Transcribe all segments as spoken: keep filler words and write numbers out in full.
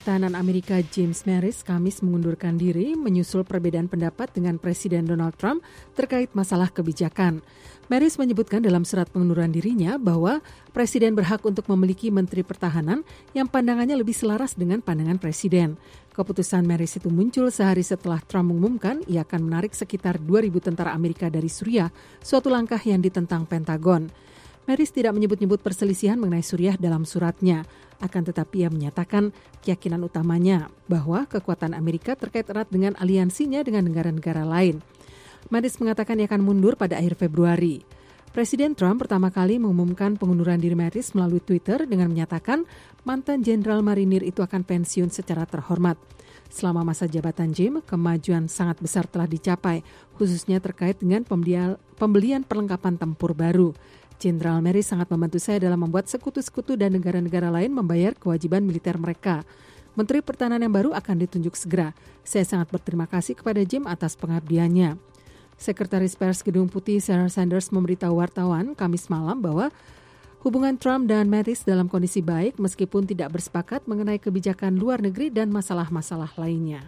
Pertahanan Amerika James Mattis Kamis mengundurkan diri menyusul perbedaan pendapat dengan Presiden Donald Trump terkait masalah kebijakan. Mattis menyebutkan dalam surat pengunduran dirinya bahwa Presiden berhak untuk memiliki Menteri Pertahanan yang pandangannya lebih selaras dengan pandangan Presiden. Keputusan Mattis itu muncul sehari setelah Trump mengumumkan ia akan menarik sekitar dua ribu tentara Amerika dari Suriah, suatu langkah yang ditentang Pentagon. Mattis tidak menyebut-nyebut perselisihan mengenai Suriah dalam suratnya. Akan tetapi ia menyatakan keyakinan utamanya bahwa kekuatan Amerika terkait erat dengan aliansinya dengan negara-negara lain. Mattis mengatakan ia akan mundur pada akhir Februari. Presiden Trump pertama kali mengumumkan pengunduran diri Mattis melalui Twitter dengan menyatakan mantan Jenderal Marinir itu akan pensiun secara terhormat. Selama masa jabatan Jim, kemajuan sangat besar telah dicapai, khususnya terkait dengan pembelian perlengkapan tempur baru. Jenderal Mattis sangat membantu saya dalam membuat sekutu-sekutu dan negara-negara lain membayar kewajiban militer mereka. Menteri Pertahanan yang baru akan ditunjuk segera. Saya sangat berterima kasih kepada Jim atas pengabdiannya. Sekretaris Pers Gedung Putih Sarah Sanders memberitahu wartawan Kamis malam bahwa hubungan Trump dan Mattis dalam kondisi baik meskipun tidak bersepakat mengenai kebijakan luar negeri dan masalah-masalah lainnya.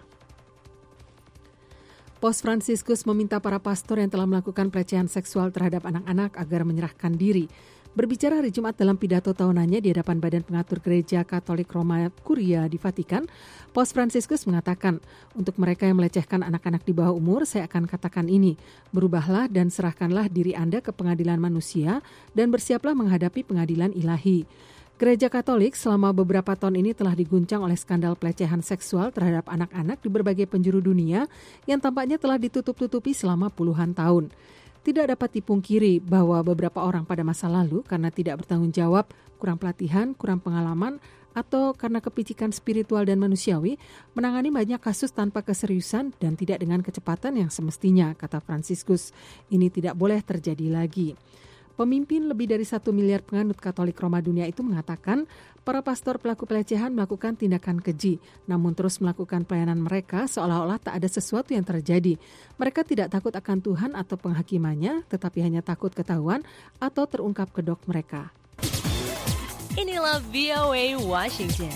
Pos Fransiskus meminta para pastor yang telah melakukan pelecehan seksual terhadap anak-anak agar menyerahkan diri. Berbicara hari Jumat dalam pidato tahunannya di hadapan Badan Pengatur Gereja Katolik Roma Kuria di Vatikan, Pos Fransiskus mengatakan, untuk mereka yang melecehkan anak-anak di bawah umur, saya akan katakan ini, berubahlah dan serahkanlah diri Anda ke pengadilan manusia dan bersiaplah menghadapi pengadilan ilahi. Gereja Katolik selama beberapa tahun ini telah diguncang oleh skandal pelecehan seksual terhadap anak-anak di berbagai penjuru dunia yang tampaknya telah ditutup-tutupi selama puluhan tahun. Tidak dapat dipungkiri bahwa beberapa orang pada masa lalu karena tidak bertanggung jawab, kurang pelatihan, kurang pengalaman, atau karena kepicikan spiritual dan manusiawi, menangani banyak kasus tanpa keseriusan dan tidak dengan kecepatan yang semestinya, kata Fransiskus. Ini tidak boleh terjadi lagi. Pemimpin lebih dari satu miliar penganut Katolik Roma dunia itu mengatakan para pastor pelaku pelecehan melakukan tindakan keji, namun terus melakukan pelayanan mereka seolah-olah tak ada sesuatu yang terjadi. Mereka tidak takut akan Tuhan atau penghakimannya, tetapi hanya takut ketahuan atau terungkap kedok mereka. Inilah V O A Washington.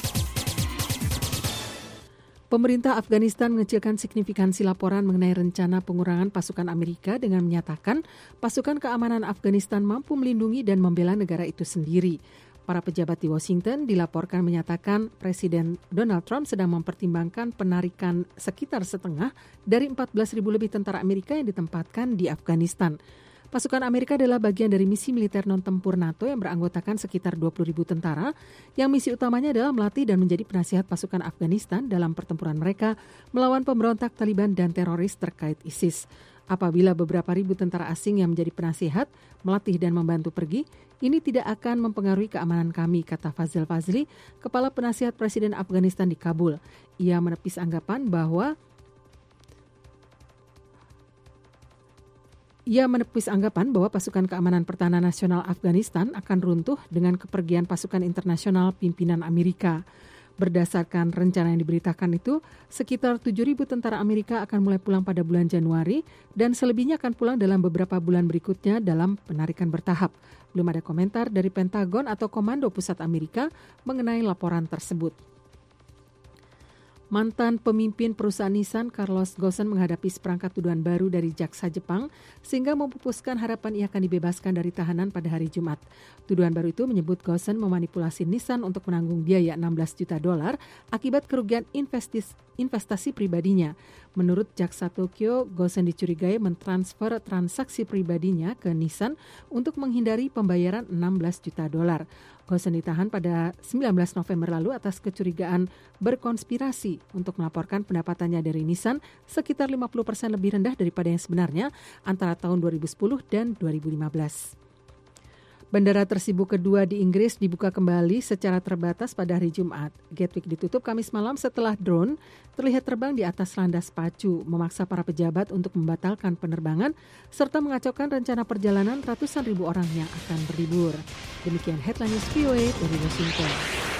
Pemerintah Afghanistan mengecilkan signifikansi laporan mengenai rencana pengurangan pasukan Amerika dengan menyatakan pasukan keamanan Afghanistan mampu melindungi dan membela negara itu sendiri. Para pejabat di Washington dilaporkan menyatakan Presiden Donald Trump sedang mempertimbangkan penarikan sekitar setengah dari empat belas ribu lebih tentara Amerika yang ditempatkan di Afghanistan. Pasukan Amerika adalah bagian dari misi militer non-tempur NATO yang beranggotakan sekitar dua puluh ribu tentara, yang misi utamanya adalah melatih dan menjadi penasihat pasukan Afghanistan dalam pertempuran mereka melawan pemberontak Taliban dan teroris terkait ISIS. Apabila beberapa ribu tentara asing yang menjadi penasihat, melatih dan membantu pergi, ini tidak akan mempengaruhi keamanan kami, kata Fazil Fazli, Kepala Penasihat Presiden Afghanistan di Kabul. Ia menepis anggapan bahwa Ia menepis anggapan bahwa pasukan keamanan pertahanan nasional Afghanistan akan runtuh dengan kepergian pasukan internasional pimpinan Amerika. Berdasarkan rencana yang diberitakan itu, sekitar tujuh ribu tentara Amerika akan mulai pulang pada bulan Januari dan selebihnya akan pulang dalam beberapa bulan berikutnya dalam penarikan bertahap. Belum ada komentar dari Pentagon atau Komando Pusat Amerika mengenai laporan tersebut. Mantan pemimpin perusahaan Nissan Carlos Ghosn menghadapi seperangkat tuduhan baru dari jaksa Jepang sehingga memupuskan harapan ia akan dibebaskan dari tahanan pada hari Jumat. Tuduhan baru itu menyebut Ghosn memanipulasi Nissan untuk menanggung biaya enam belas juta dolar akibat kerugian investis, investasi pribadinya. Menurut jaksa Tokyo, Ghosn dicurigai mentransfer transaksi pribadinya ke Nissan untuk menghindari pembayaran enam belas juta dolar. Ghosn ditahan pada sembilan belas November lalu atas kecurigaan berkonspirasi untuk melaporkan pendapatannya dari Nissan sekitar lima puluh persen lebih rendah daripada yang sebenarnya antara tahun dua ribu sepuluh dan dua ribu lima belas. Bandara tersibuk kedua di Inggris dibuka kembali secara terbatas pada hari Jumat. Gatwick ditutup Kamis malam setelah drone terlihat terbang di atas landas pacu, memaksa para pejabat untuk membatalkan penerbangan serta mengacaukan rencana perjalanan ratusan ribu orang yang akan berlibur. Demikian Headline News V O A dari Washington.